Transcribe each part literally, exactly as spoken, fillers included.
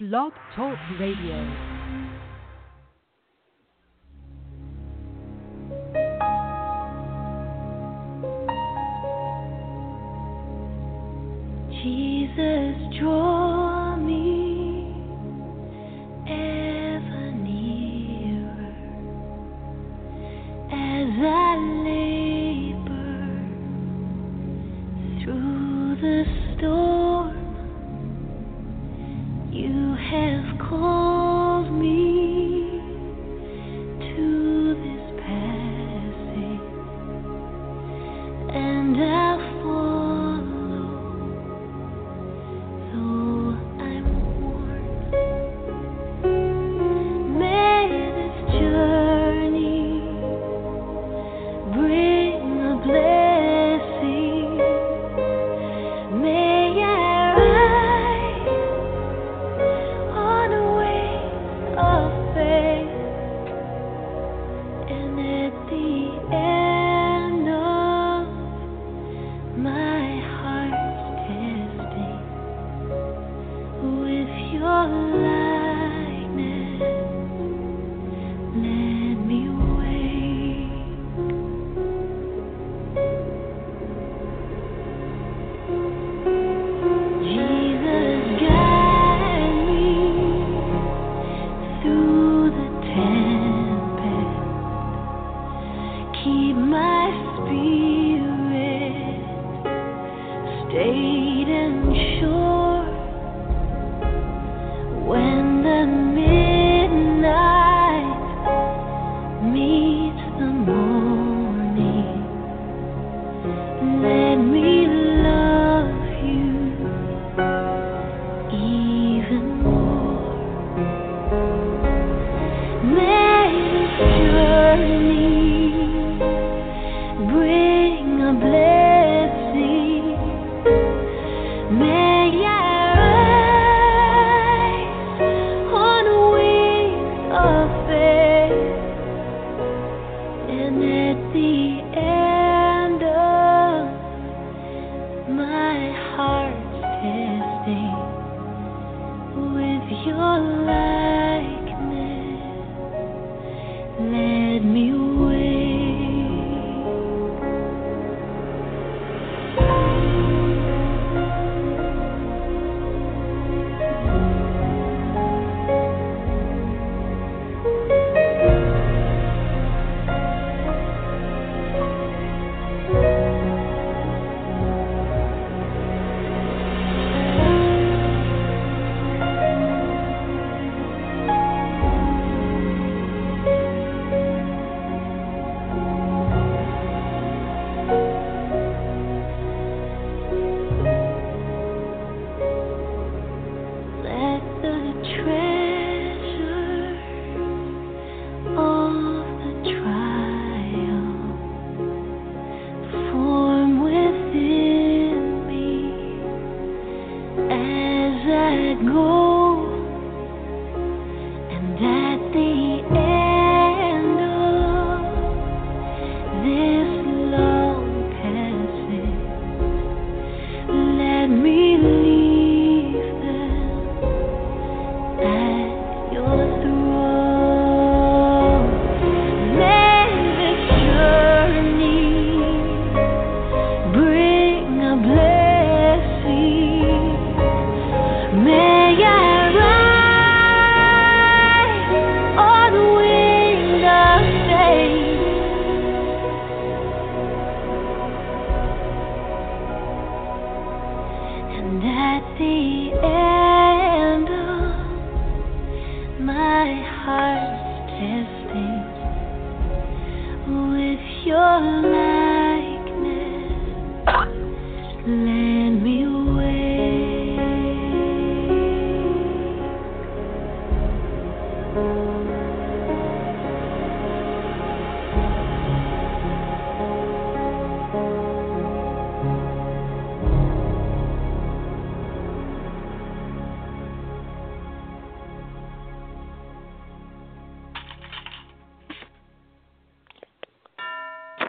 Blog Talk Radio. Jesus, draw me ever nearer as I labor through the storm. You have called me to this passage, and I'll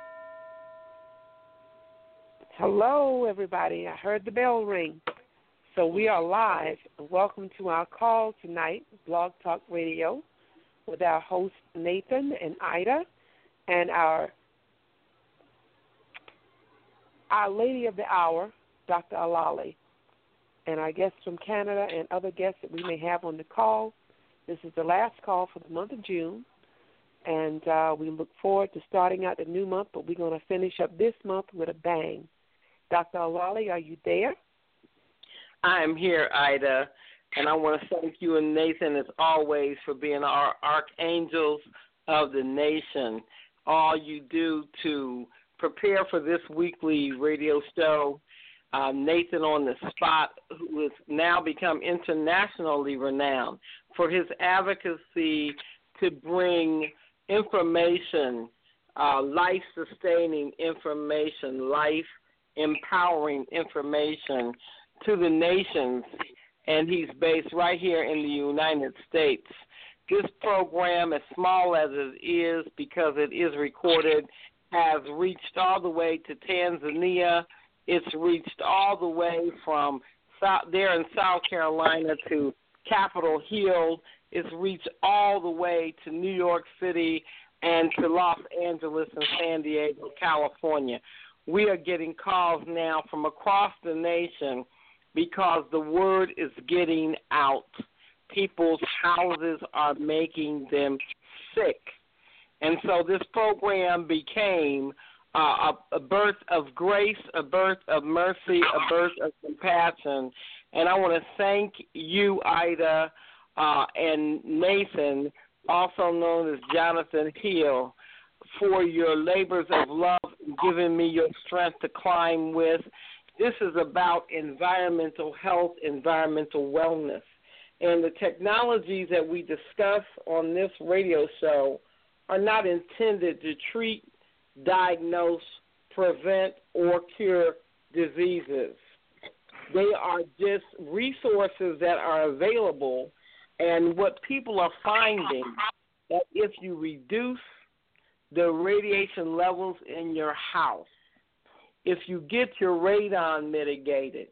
Hello, everybody. I heard the bell ring. So we are live. Welcome to our call tonight, Blog Talk Radio, with our hosts Nathan and Ida, and our our Lady of the Hour, Doctor Alali, and our guests from Canada and other guests that we may have on the call. This is the last call for the month of June, and uh, we look forward to starting out the new month, but we're going to finish up this month with a bang. Doctor Alali, are you there? I'm here, Ida, and I want to thank you and Nathan, as always, for being our archangels of the nation. All you do to prepare for this weekly radio show, um, Nathan on the spot, who has now become internationally renowned for his advocacy to bring information, uh, life-sustaining information, life-empowering information to the nations, and he's based right here in the United States. This program, as small as it is, because it is recorded, has reached all the way to Tanzania. It's reached all the way from South, there in South Carolina to Capitol Hill. It's reached all the way to New York City and to Los Angeles and San Diego, California. We are getting calls now from across the nation because the word is getting out. People's houses are making them sick. And so this program became uh, a, a birth of grace, a birth of mercy, a birth of compassion. And I want to thank you, Ida, uh, and Nathan, also known as Jonathan Hill, for your labors of love and giving me your strength to climb with. This is about environmental health, environmental wellness. And the technologies that we discuss on this radio show are not intended to treat, diagnose, prevent, or cure diseases. They are just resources that are available, and what people are finding that if you reduce the radiation levels in your house, if you get your radon mitigated,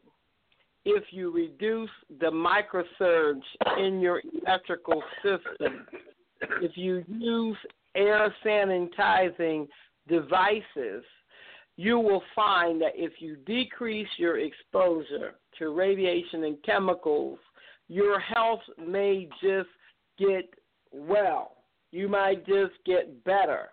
if you reduce the microsurge in your electrical system, if you use air sanitizing devices, you will find that if you decrease your exposure to radiation and chemicals, your health may just get well. You might just get better.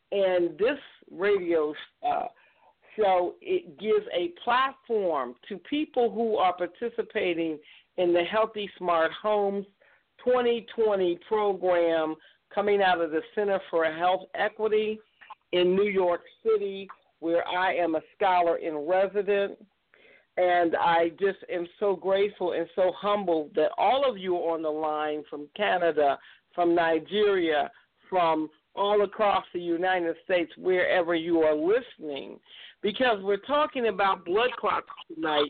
And this radio uh, show, it gives a platform to people who are participating in the Healthy Smart Homes twenty twenty program coming out of the Center for Health Equity in New York City, where I am a scholar in residence. And I just am so grateful and so humbled that all of you are on the line from Canada, from Nigeria, from all across the United States, wherever you are listening, because we're talking about blood clots tonight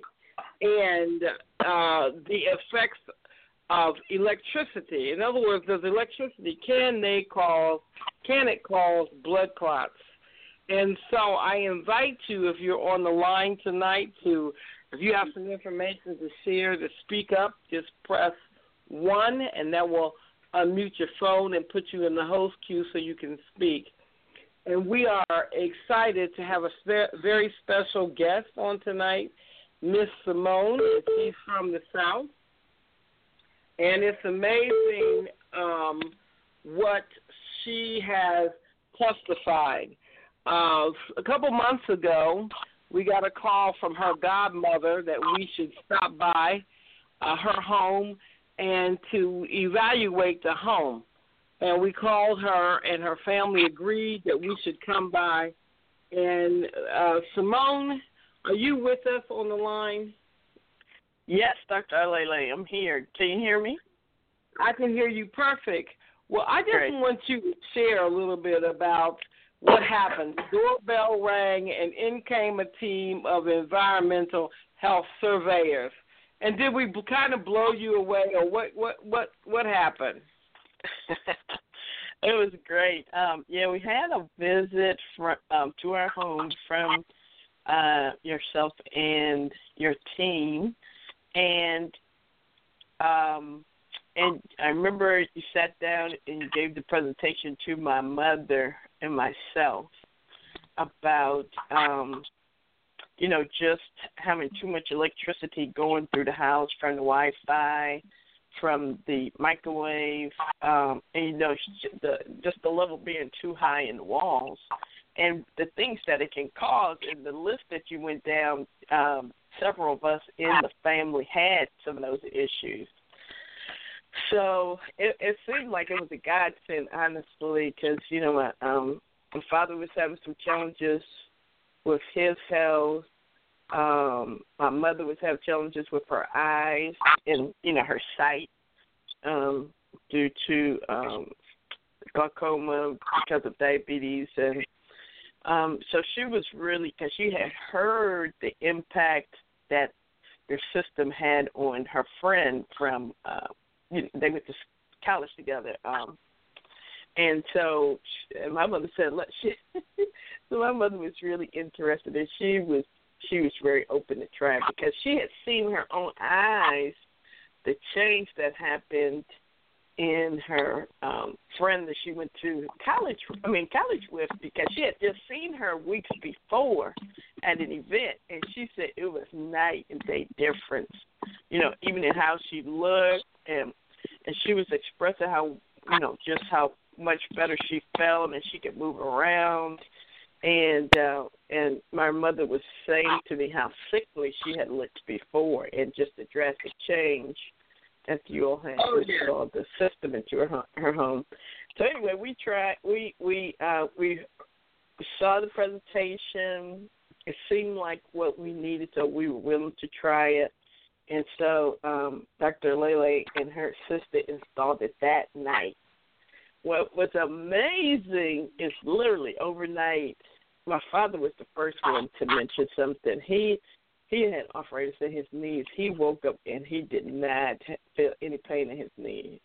and uh, the effects of electricity. In other words, does electricity, can they cause, can it cause blood clots? And so I invite you, if you're on the line tonight, to, if you have some information to share, to speak up, just press one, and that will unmute your phone and put you in the host queue so you can speak. And we are excited to have a spe- very special guest on tonight, Miss Simone. She's from the South. And it's amazing um, what she has testified. Uh, a couple months ago, we got a call from her godmother that we should stop by uh, her home and to evaluate the home. And we called her, and her family agreed that we should come by. And uh, Simone, are you with us on the line? Yes, Doctor Alele, I'm here. Can you hear me? I can hear you perfect. Well, I just Great. want you to share a little bit about what happened. The doorbell rang, and in came a team of environmental health surveyors. And did we kind of blow you away, or what? What? What? What happened? It was great. Um, yeah, we had a visit from, um, to our home from uh, yourself and your team, And um, and I remember you sat down and you gave the presentation to my mother and myself about, um, you know, just having too much electricity going through the house from the Wi-Fi, from the microwave, um, and, you know, the, just the level being too high in the walls, and the things that it can cause. And the list that you went down, um, several of us in the family had some of those issues. So it, it seemed like it was a godsend, honestly, because, you know, my, um, my father was having some challenges with his health. Um, my mother was having challenges with her eyes and, you know, her sight um, due to um, glaucoma because of diabetes. And um, so she was really, because she had heard the impact that their system had on her friend from, uh, you know, they went to college together. Um, and so and my mother said, let she, so my mother was really interested, and she was she was very open to try, because she had seen her own eyes the change that happened in her um, friend that she went to college, I mean college with, because she had just seen her weeks before at an event, and she said it was night and day difference, you know, even in how she looked, and and she was expressing how, you know, just how much better she felt, and she could move around. And uh, and my mother was saying to me how sickly she had looked before, and just a drastic change after you all had oh, installed yeah. the system into her, her home. So anyway, we tried. We we uh, we saw the presentation. It seemed like what we needed, so we were willing to try it. And so um, Doctor Lele and her sister installed it that night. What was amazing is literally overnight, my father was the first one to mention something. He he had arthritis in his knees. He woke up and he did not feel any pain in his knees.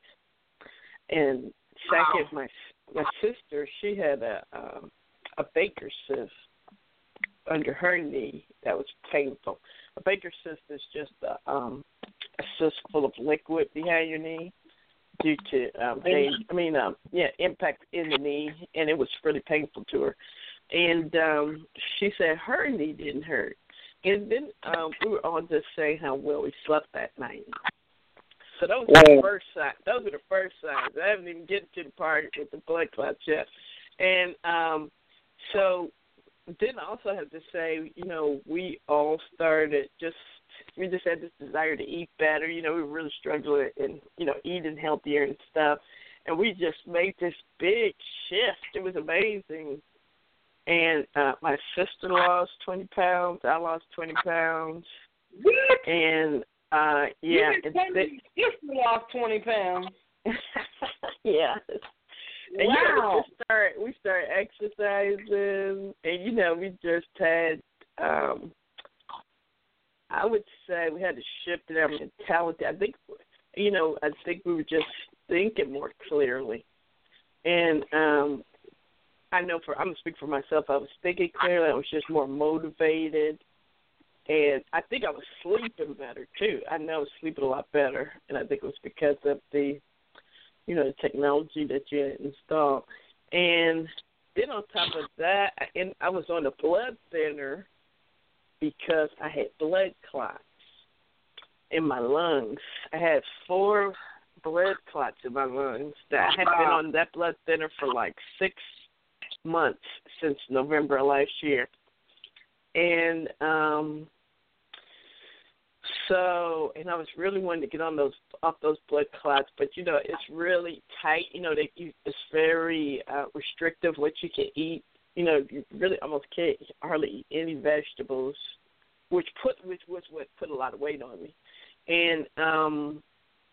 And second, my my sister, she had a um, a Baker's cyst under her knee that was painful. A Baker's cyst is just a, um, a cyst full of liquid behind your knee due to, um, they, I mean, um, yeah, impact in the knee, and it was really painful to her. And um, she said her knee didn't hurt. And then um, we were all just saying how well we slept that night. So those were the first signs. Those were the first signs. I haven't even get to the part with the blood clots yet. And um, so then I also have to say, you know, we all started just, we just had this desire to eat better. You know, we were really struggling and, you know, eating healthier and stuff. And we just made this big shift. It was amazing. And uh, my sister lost twenty pounds. I lost twenty pounds. What? And, uh, yeah. You sister lost twenty pounds. Yeah. And wow. You know, we started, we started exercising, and, you know, we just had, um, I would say we had to shift in our mentality. I think, you know, I think we were just thinking more clearly. And um, I know for, I'm going to speak for myself, I was thinking clearly. I was just more motivated. And I think I was sleeping better, too. I know I was sleeping a lot better, and I think it was because of the, you know, the technology that you had installed. And then on top of that, and I was on a blood thinner because I had blood clots in my lungs. I had four blood clots in my lungs. That I had been on that blood thinner for like six months since November of last year. And um, so, and I was really wanting to get on those off those blood clots, but you know, it's really tight. You know, they, you, it's very uh, restrictive what you can eat. You know, you really almost can't hardly eat any vegetables, which put which was what put a lot of weight on me. And um,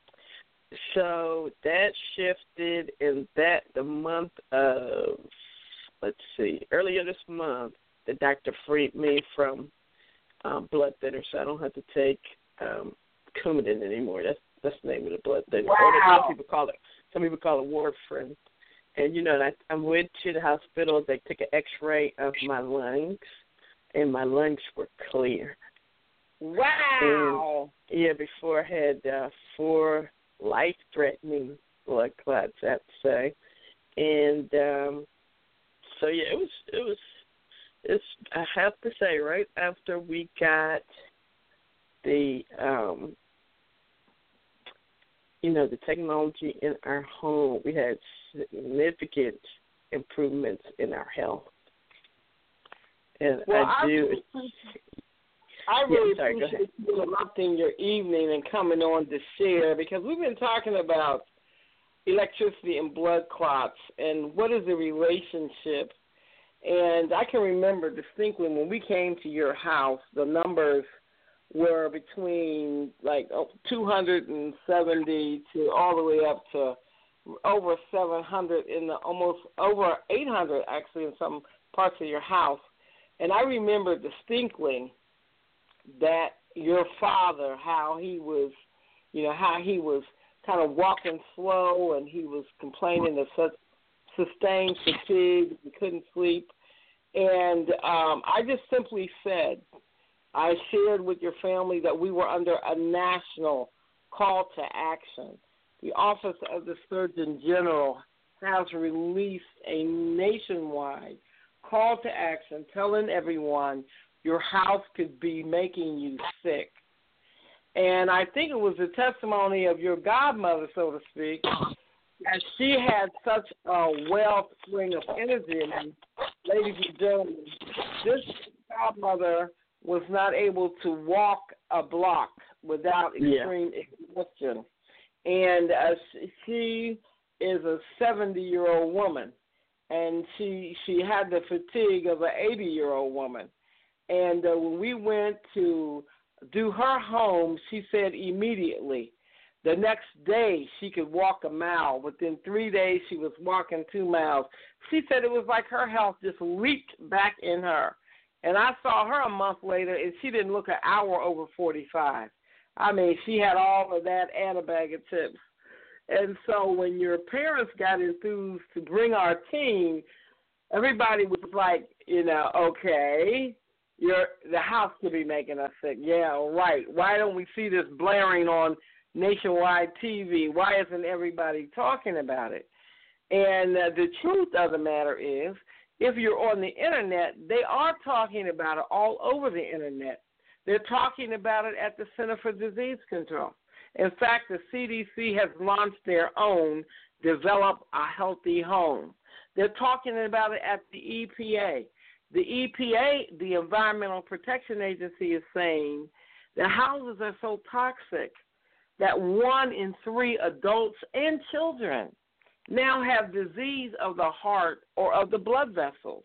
so that shifted, and that the month of, let's see, earlier this month, the doctor freed me from um, blood thinner, so I don't have to take um, Coumadin anymore. That's that's the name of the blood thinner. Wow. Some people call it some people call it warfarin. And you know, I, I went to the hospital. They took an X-ray of my lungs, and my lungs were clear. Wow. And, yeah, before I had uh, four life-threatening blood clots, I have to say. And um, so, yeah, it was, it was, it's, I have to say, right after we got the, um, you know, the technology in our home, we had significant improvements in our health. And well, I do. I really yeah, sorry, appreciate you interrupting your evening and coming on to share, because we've been talking about electricity and blood clots and what is the relationship. And I can remember distinctly when we came to your house, the numbers were between like two hundred seventy to all the way up to over seven hundred, in the almost over eight hundred actually in some parts of your house. And I remember distinctly that your father, how he was, you know, how he was kind of walking slow, and he was complaining of such sustained fatigue, he couldn't sleep. And um, I just simply said, I shared with your family that we were under a national call to action. The Office of the Surgeon General has released a nationwide call to action telling everyone your house could be making you sick. And I think it was a testimony of your godmother, so to speak, as she had such a wellspring of energy. And ladies and gentlemen, this godmother was not able to walk a block without extreme yeah. exhaustion. And uh, she is a seventy-year-old woman, and she she had the fatigue of an eighty-year-old woman. And uh, when we went to do her home, she said immediately the next day she could walk a mile. Within three days, she was walking two miles. She said it was like her health just leaped back in her. And I saw her a month later, and she didn't look an hour over forty-five. I mean, she had all of that and a bag of chips. And so when your parents got enthused to bring our team, everybody was like, you know, okay, you're, the house could be making us sick. Yeah, right. Why don't we see this blaring on nationwide T V? Why isn't everybody talking about it? And uh, the truth of the matter is, if you're on the Internet, they are talking about it all over the Internet. They're talking about it at the Center for Disease Control. In fact, the C D C has launched their own Develop a Healthy Home. They're talking about it at the E P A. The E P A, the Environmental Protection Agency, is saying that houses are so toxic that one in three adults and children now have disease of the heart or of the blood vessels.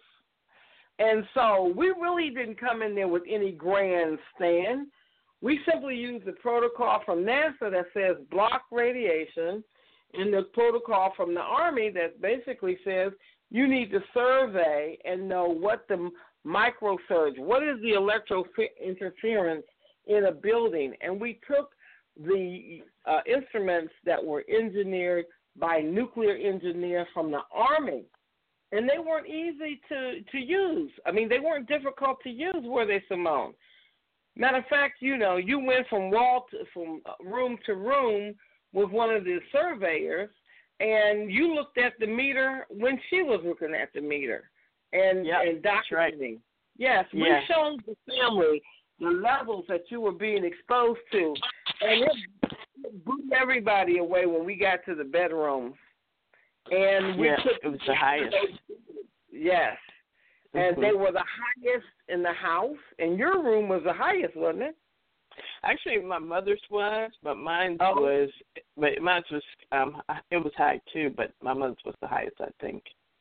And so we really didn't come in there with any grandstand. We simply used the protocol from NASA that says block radiation, and the protocol from the Army that basically says you need to survey and know what the microsurge, what is the electro interference in a building. And we took the uh, instruments that were engineered by nuclear engineers from the Army, and they weren't easy to, to use. I mean, they weren't difficult to use, were they, Simone? Matter of fact, you know, you went from wall to, from room to room with one of the surveyors, and you looked at the meter when she was looking at the meter and, yep, and documenting. Right. Yes, we yeah. showed the family the levels that you were being exposed to, and it blew everybody away when we got to the bedrooms. And we yeah, took it was the highest. Yes. And mm-hmm. they were the highest in the house, and your room was the highest, wasn't it? Actually, my mother's was, but mine oh. was, but mine was, um, it was high too, but my mother's was the highest, I think.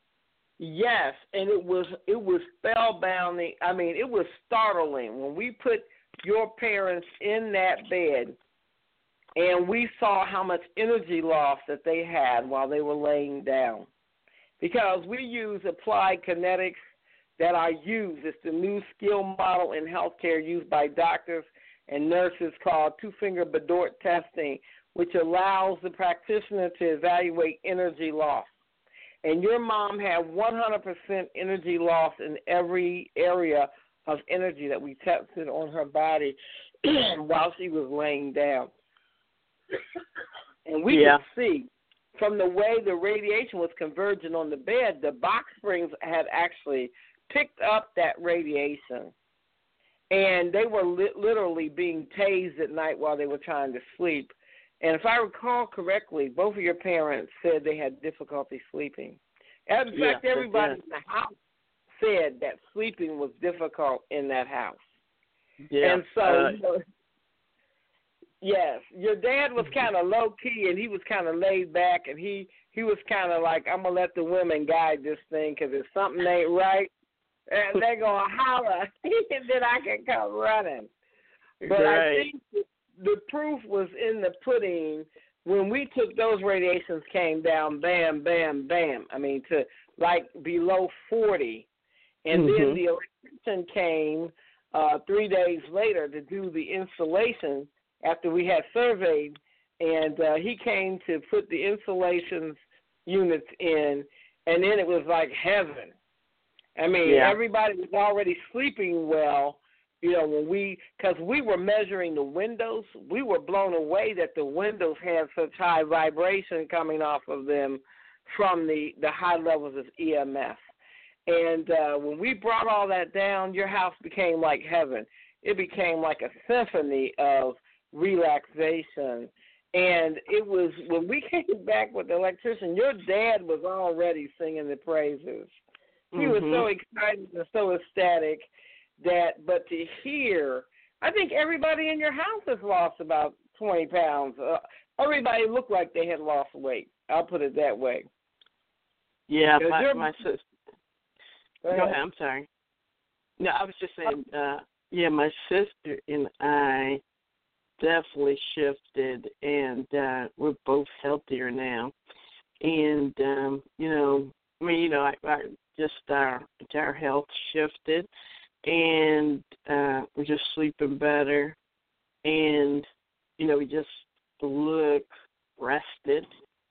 Yes, and it was it was spellbounding. I mean, it was startling when we put your parents in that bed, and we saw how much energy loss that they had while they were laying down. Because we use applied kinetics that are used. It's the new skill model in healthcare used by doctors and nurses called two-finger Bedort testing, which allows the practitioner to evaluate energy loss. And your mom had one hundred percent energy loss in every area of energy that we tested on her body. while she was laying down. And we yeah. could see from the way the radiation was converging on the bed, the box springs had actually picked up that radiation. And they were li- literally being tased at night while they were trying to sleep. And if I recall correctly, both of your parents said they had difficulty sleeping. In fact, yeah, everybody yeah. in the house said that sleeping was difficult in that house. Yeah. And so, uh, you know, yes, your dad was kind of low key, and he was kind of laid back, and he he was kind of like, I'm gonna let the women guide this thing, because if something ain't right, and they're gonna holler, and then I can come running. But right. I think the, the proof was in the pudding. When we took those radiations, came down, bam, bam, bam. I mean, to like below forty, and mm-hmm. then the electrician came uh, three days later to do the installation after we had surveyed, and uh, he came to put the installations units in, and then it was like heaven. I mean, yeah. everybody was already sleeping well. You know, when we, because we were measuring the windows, we were blown away that the windows had such high vibration coming off of them from the, the high levels of E M F. And uh, when we brought all that down, your house became like heaven. It became like a symphony of relaxation. And it was, when we came back with the electrician, your dad was already singing the praises. He mm-hmm. was so excited and so ecstatic. That, but to hear, I think everybody in your house has lost about twenty pounds. Uh, everybody looked like they had lost weight. I'll put it that way. Yeah, my, my sister. Go ahead. Go ahead, I'm sorry. No, I was just saying, uh, yeah, my sister and I definitely shifted, and uh, we're both healthier now. And, um, you know, I mean, you know, I, I just our entire health shifted. And uh, we're just sleeping better, and you know we just look rested,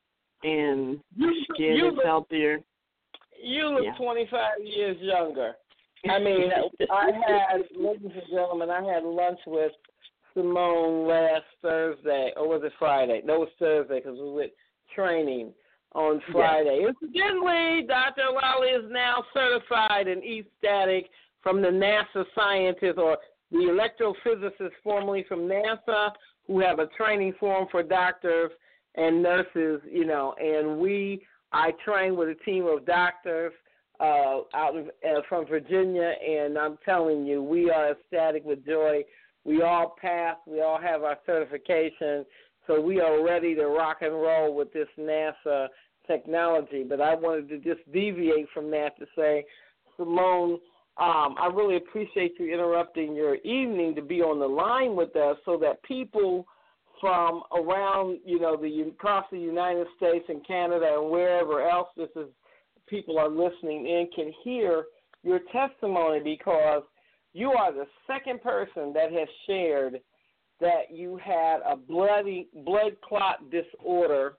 and you, skin you is look, healthier. You look yeah. twenty-five years younger. I mean, I had, ladies and gentlemen, I had lunch with Simone last Thursday, or was it Friday? No, it was Thursday because we were training on Friday. Yeah. Incidentally, Doctor Lally is now certified in E-static from the NASA scientists, or the electrophysicists formerly from NASA, who have a training forum for doctors and nurses, you know, and we, I train with a team of doctors uh, out of, uh, from Virginia, and I'm telling you, we are ecstatic with joy. We all passed. We all have our certification, so we are ready to rock and roll with this NASA technology. But I wanted to just deviate from that to say, Simone, Um, I really appreciate you interrupting your evening to be on the line with us so that people from around, you know, the across the United States and Canada and wherever else this is, people are listening in can hear your testimony, because you are the second person that has shared that you had a bloody blood clot disorder,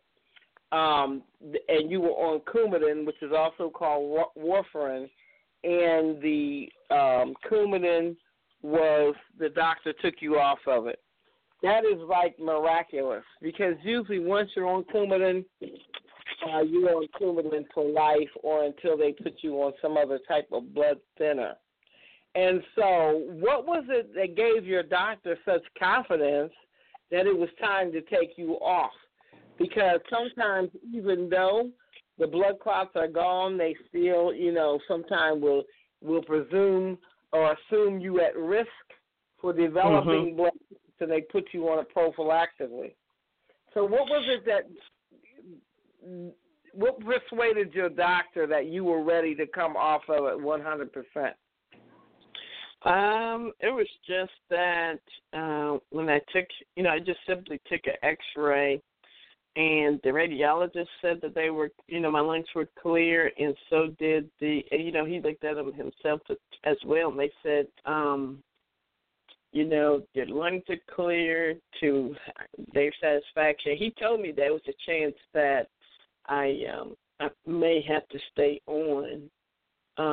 um, and you were on Coumadin, which is also called warfarin. And the um, Coumadin was, the doctor took you off of it. That is like miraculous, because usually once you're on Coumadin, uh, you're on Coumadin for life, or until they put you on some other type of blood thinner. And so what was it that gave your doctor such confidence that it was time to take you off? Because sometimes, even though the blood clots are gone, they still, you know, sometimes will will presume or assume you at risk for developing mm-hmm. blood, so they put you on it prophylactically. So what was it that, what persuaded your doctor that you were ready to come off of it one hundred percent? Um, it was just that uh, when I took, you know, I just simply took an X-ray, and the radiologist said that they were, you know, my lungs were clear, and so did the, you know, he looked at them himself as well, and they said, um, you know, your lungs are clear to their satisfaction. He told me there was a chance that I, um, I may have to stay on um,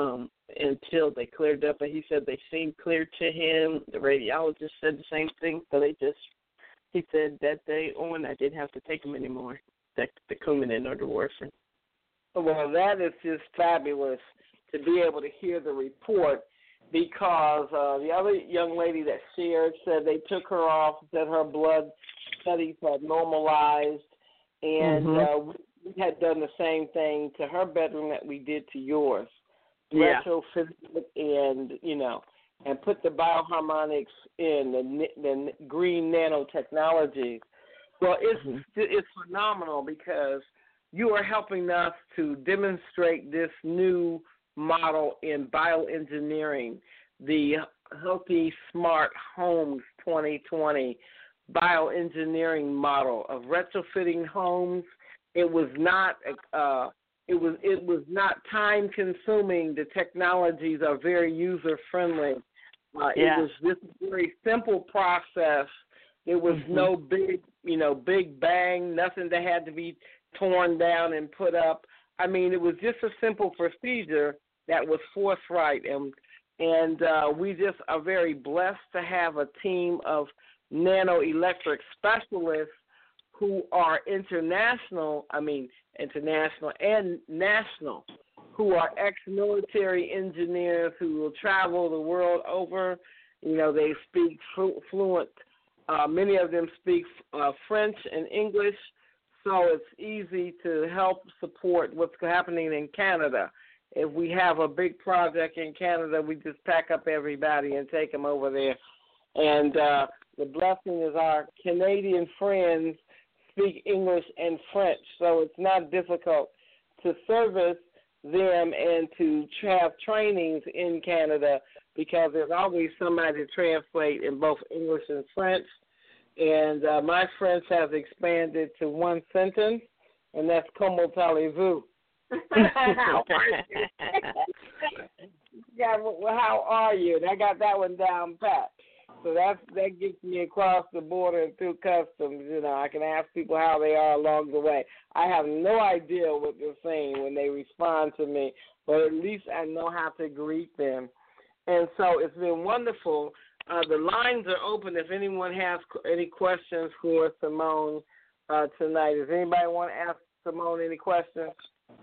until they cleared up. And he said they seemed clear to him. The radiologist said the same thing. So they just, he said that day on, I didn't have to take them anymore, the, the Coumadin or the warfarin. Well, that is just fabulous to be able to hear the report, because uh, the other young lady that shared said they took her off, said her blood studies had normalized, and mm-hmm. uh, we had done the same thing to her bedroom that we did to yours. Yeah. Retrofit and, you know, and put the bioharmonics in, the, the green nanotechnologies. Well, it's mm-hmm. it's phenomenal, because you are helping us to demonstrate this new model in bioengineering, the Healthy Smart Homes twenty twenty bioengineering model of retrofitting homes. It was not uh, it was it was not time consuming. The technologies are very user friendly. Uh, yeah. It was this very simple process. There was mm-hmm. no big you know big bang, nothing that had to be torn down and put up. I mean, it was just a simple procedure that was forthright, and and uh, we just are very blessed to have a team of nanoelectric specialists who are international, I mean international and national, who are ex-military engineers who will travel the world over. You know, they speak flu- fluent, uh, many of them speak uh, French and English, so it's easy to help support what's happening in Canada. If we have a big project in Canada, we just pack up everybody and take them over there. And uh, the blessing is our Canadian friends speak English and French, so it's not difficult to service them and to have trainings in Canada, because there's always somebody to translate in both English and French. And uh, my French has expanded to one sentence, and that's "Comment allez-vous?" How are you? Yeah, well, how are you? And I got that one down pat. So that's, that gets me across the border and through customs. You know, I can ask people how they are along the way. I have no idea what they're saying when they respond to me, but at least I know how to greet them. And so it's been wonderful. Uh, the lines are open if anyone has any questions for Simone uh, tonight. Does anybody want to ask Simone any questions?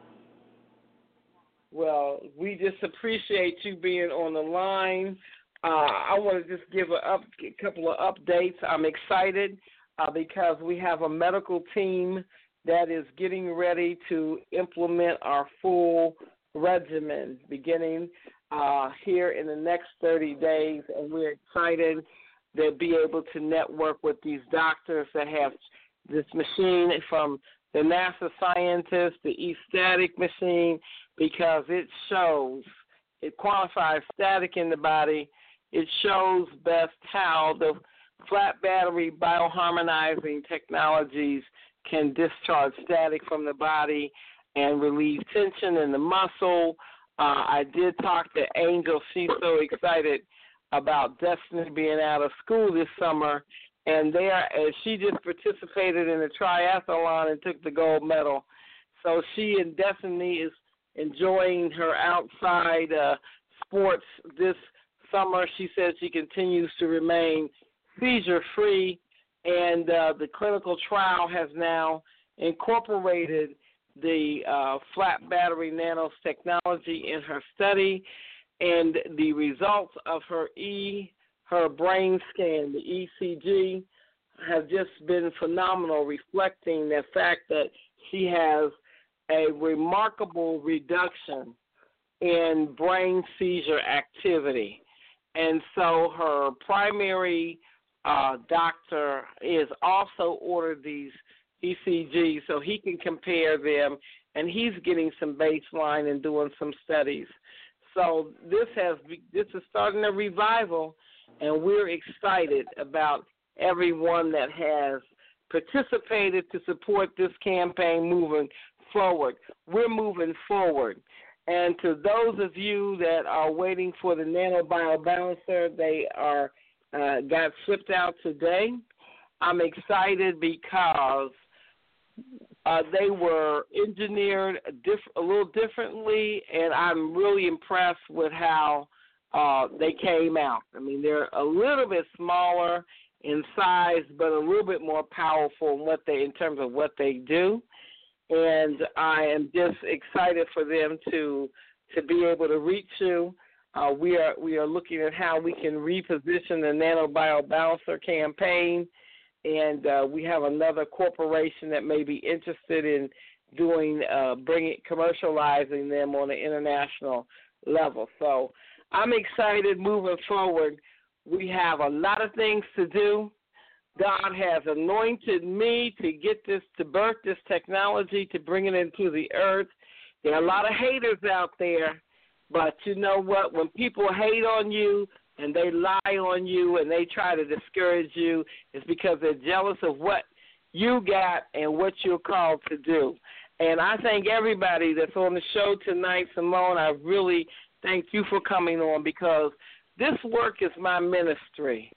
Well, we just appreciate you being on the line. Uh, I want to just give a, up, a couple of updates. I'm excited uh, because we have a medical team that is getting ready to implement our full regimen beginning uh, here in the next thirty days, and we're excited to be able to network with these doctors that have this machine from the NASA scientists, the E-static machine, because it shows, it quantifies static in the body. It shows best how the flat battery bioharmonizing technologies can discharge static from the body and relieve tension in the muscle. Uh, I did talk to Angel. She's so excited about Destiny being out of school this summer, and they are, uh, she just participated in a triathlon and took the gold medal. So she and Destiny is enjoying her outside uh, sports this summer. She says she continues to remain seizure-free, and uh, the clinical trial has now incorporated the uh, flat battery nanos technology in her study, and the results of her E, her brain scan, the E C G, have just been phenomenal, reflecting the fact that she has a remarkable reduction in brain seizure activity. And so her primary uh, doctor is also ordered these E C Gs so he can compare them, and he's getting some baseline and doing some studies. So this has this is starting a revival, and we're excited about everyone that has participated to support this campaign moving forward. We're moving forward. And to those of you that are waiting for the NanoBio Balancer, they are uh, got shipped out today. I'm excited because Uh, they were engineered a, diff- a little differently, and I'm really impressed with how uh, they came out. I mean, they're a little bit smaller in size, but a little bit more powerful in what they in terms of what they do. And I am just excited for them to to be able to reach you. Uh, we are we are looking at how we can reposition the NanoBio Balancer campaign, and uh, we have another corporation that may be interested in doing uh, bringing commercializing them on an international level. So I'm excited moving forward. We have a lot of things to do. God has anointed me to get this, to birth this technology, to bring it into the earth. There are a lot of haters out there, but you know what? When people hate on you and they lie on you and they try to discourage you, it's because they're jealous of what you got and what you're called to do. And I thank everybody that's on the show tonight. Simone, I really thank you for coming on, because this work is my ministry.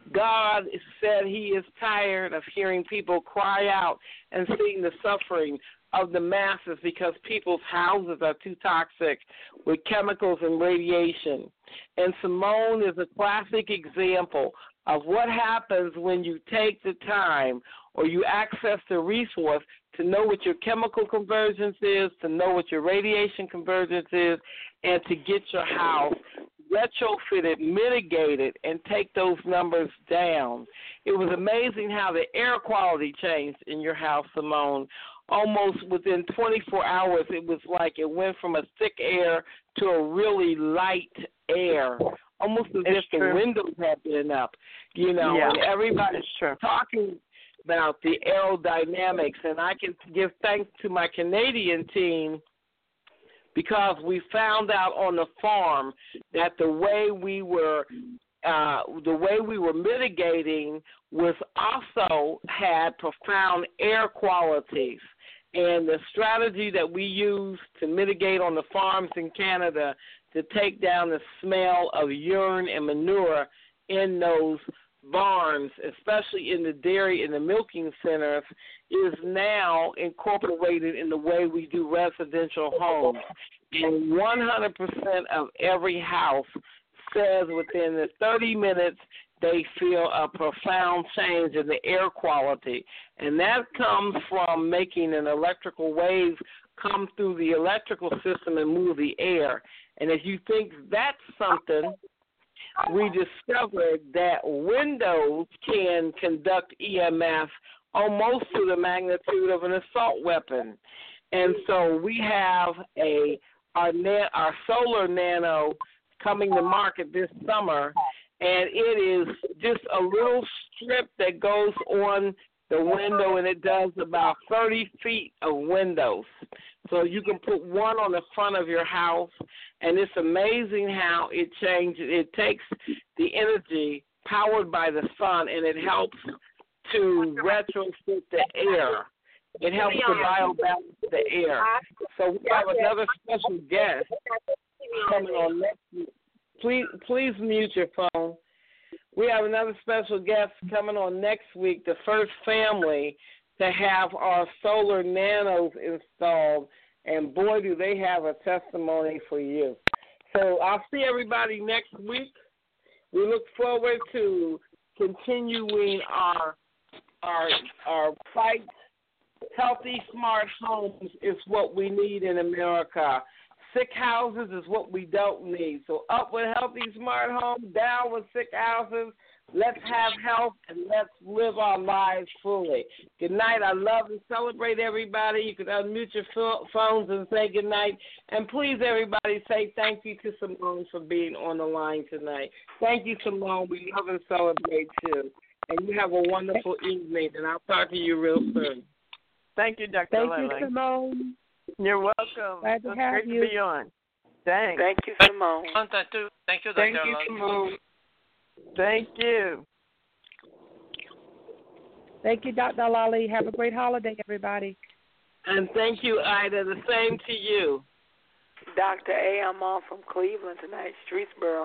God said he is tired of hearing people cry out and seeing the suffering of the masses because people's houses are too toxic with chemicals and radiation. And Simone is a classic example of what happens when you take the time or you access the resource to know what your chemical convergence is, to know what your radiation convergence is, and to get your house retrofitted, mitigated, and take those numbers down. It was amazing how the air quality changed in your house, Simone. Almost within twenty-four hours, it was like it went from a thick air to a really light air, almost as it's if true. the windows had been up, you know, yeah. and everybody's true. talking about the aerodynamics, and I can give thanks to my Canadian team, because we found out on the farm that the way we were uh, the way we were mitigating was also had profound air qualities. And the strategy that we used to mitigate on the farms in Canada to take down the smell of urine and manure in those barns, especially in the dairy and the milking centers, is now incorporated in the way we do residential homes. And one hundred percent of every house says within the thirty minutes they feel a profound change in the air quality. And that comes from making an electrical wave come through the electrical system and move the air. And if you think that's something, we discovered that windows can conduct E M F almost to the magnitude of an assault weapon. And so we have a our, na- our solar nano coming to market this summer, and it is just a little strip that goes on the window, and it does about thirty feet of windows. So you can put one on the front of your house, and it's amazing how it changes. It takes the energy powered by the sun, and it helps to retrofit the air. It helps to biobalance the air. So we have another special guest coming on next week. Please, please mute your phone. We have another special guest coming on next week, the first family to have our solar nanos installed, and boy, do they have a testimony for you. So I'll see everybody next week. We look forward to continuing our our our fight. Healthy, smart homes is what we need in America. Sick houses is what we don't need. So up with healthy, smart homes, down with sick houses. Let's have health, and let's live our lives fully. Good night. I love and celebrate everybody. You can unmute your phones and say good night. And please, everybody, say thank you to Simone for being on the line tonight. Thank you, Simone. We love and celebrate you. And you have a wonderful evening, and I'll talk to you real soon. Thank you, Doctor Thank Lele. you, Simone. You're welcome. Glad to it's have great you. to be on. Thanks. Thank you, Simone. Thank you, Thank you, Doctor Thank you, Lele. Simone. Thank you. Thank you, Doctor Lally. Have a great holiday, everybody. And thank you, Ida. The same to you. Doctor A, I'm on from Cleveland tonight, Streetsboro.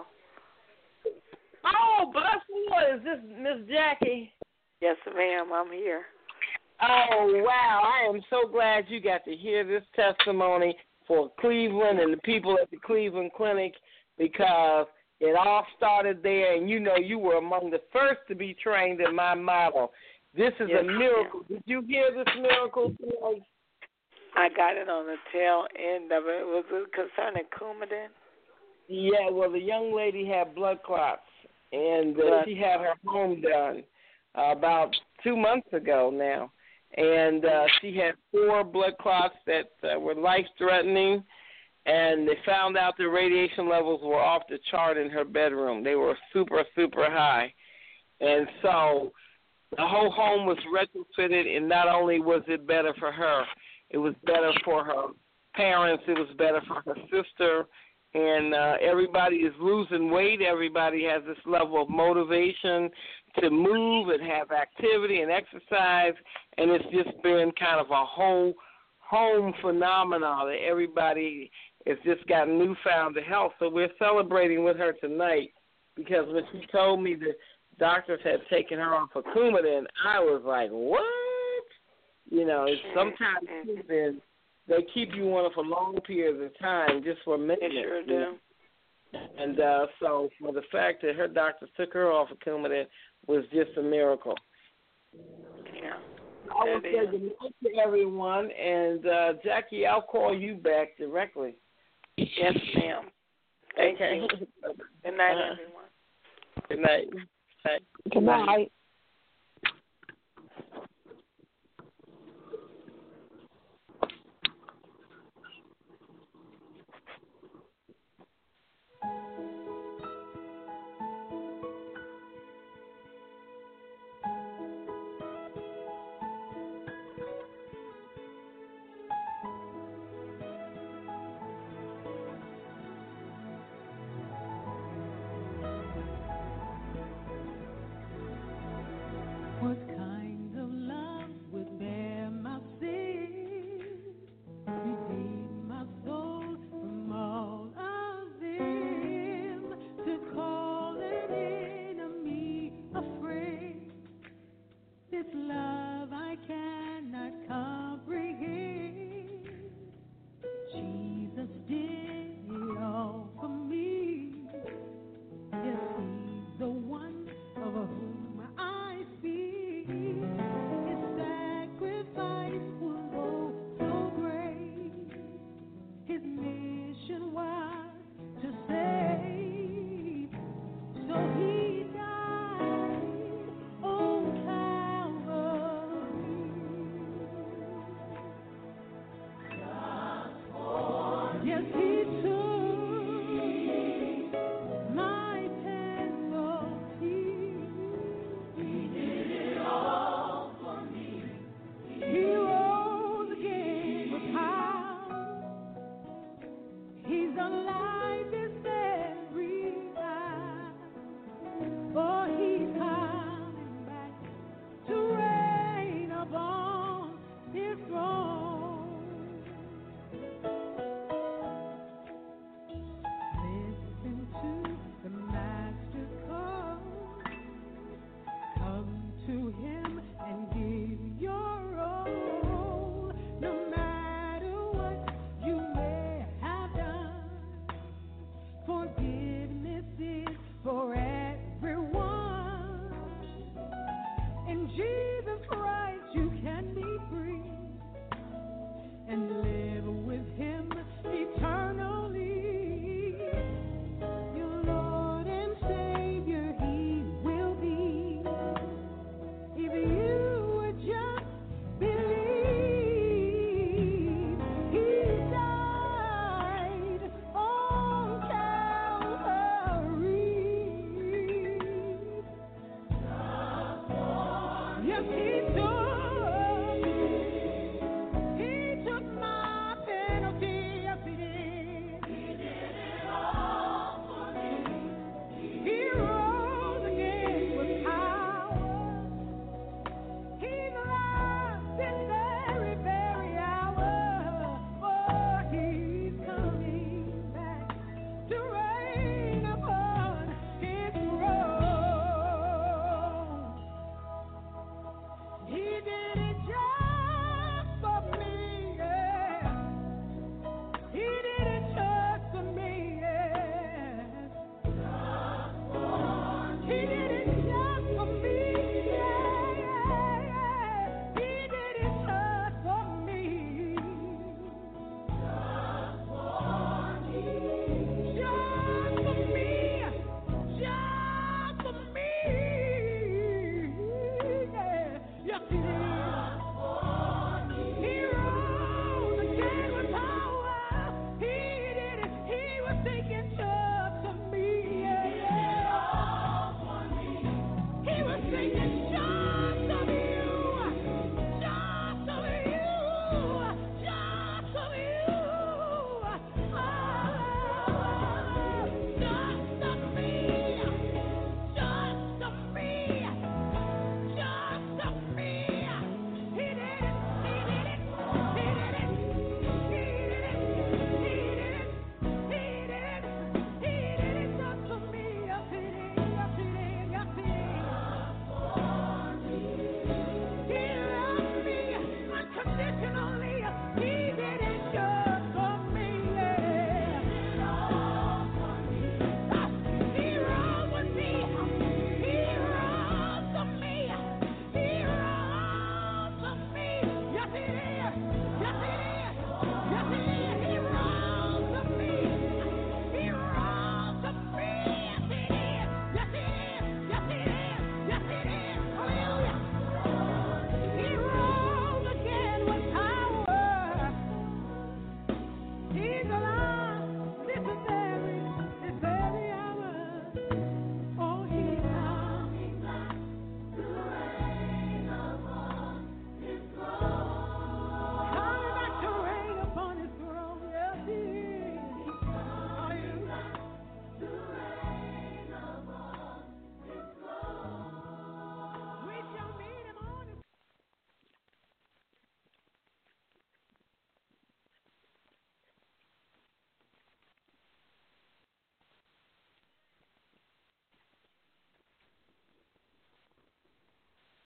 Oh, bless the Lord. Is this Miss Jackie? Yes, ma'am, I'm here. Oh, wow. I am so glad you got to hear this testimony for Cleveland and the people at the Cleveland Clinic, because it all started there, and you know you were among the first to be trained in my model. This is yes, a miracle. Did you hear this miracle today? I got it on the tail end of it. Was it concerning Coumadin? Yeah, well, the young lady had blood clots, and uh, Blood. she had her home done uh, about two months ago now. And uh, she had four blood clots that uh, were life-threatening, and they found out the radiation levels were off the chart in her bedroom. They were super, super high. And so the whole home was retrofitted, and not only was it better for her, it was better for her parents, it was better for her sister, and uh, everybody is losing weight. Everybody has this level of motivation to move and have activity and exercise, and it's just been kind of a whole home phenomenon that everybody has just got newfound health. So we're celebrating with her tonight, because when she told me the doctors had taken her off of Coumadin, I was like, what? You know, it's sometimes Coumadin, they keep you on it for long periods of time just for maintenance. They sure do. You know? And uh, so for the fact that her doctors took her off of Coumadin was just a miracle. Yeah. I will say good night to everyone, and uh, Jackie, I'll call you back directly. Yes, ma'am. Thank okay. you. Good night, uh, everyone. Good night. Good night.